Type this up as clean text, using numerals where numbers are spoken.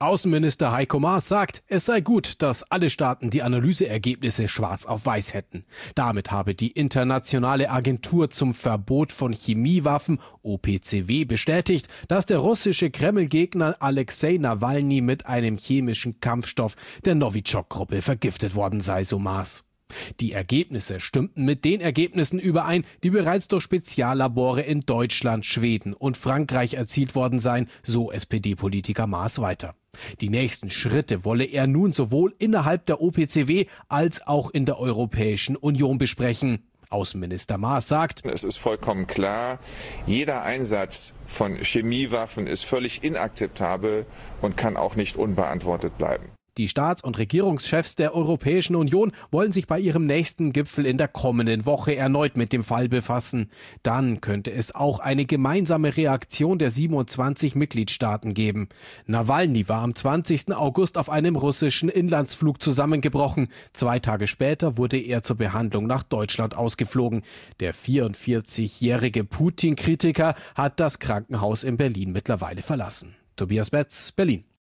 Außenminister Heiko Maas sagt, es sei gut, dass alle Staaten die Analyseergebnisse schwarz auf weiß hätten. Damit habe die Internationale Agentur zum Verbot von Chemiewaffen, OPCW, bestätigt, dass der russische Kreml-Gegner Alexei Nawalny mit einem chemischen Kampfstoff der Novichok-Gruppe vergiftet worden sei, so Maas. Die Ergebnisse stimmten mit den Ergebnissen überein, die bereits durch Speziallabore in Deutschland, Schweden und Frankreich erzielt worden seien, so SPD-Politiker Maas weiter. Die nächsten Schritte wolle er nun sowohl innerhalb der OPCW als auch in der Europäischen Union besprechen. Außenminister Maas sagt: Es ist vollkommen klar, jeder Einsatz von Chemiewaffen ist völlig inakzeptabel und kann auch nicht unbeantwortet bleiben. Die Staats- und Regierungschefs der Europäischen Union wollen sich bei ihrem nächsten Gipfel in der kommenden Woche erneut mit dem Fall befassen. Dann könnte es auch eine gemeinsame Reaktion der 27 Mitgliedstaaten geben. Nawalny war am 20. August auf einem russischen Inlandsflug zusammengebrochen. 2 Tage später wurde er zur Behandlung nach Deutschland ausgeflogen. Der 44-jährige Putin-Kritiker hat das Krankenhaus in Berlin mittlerweile verlassen. Tobias Betz, Berlin.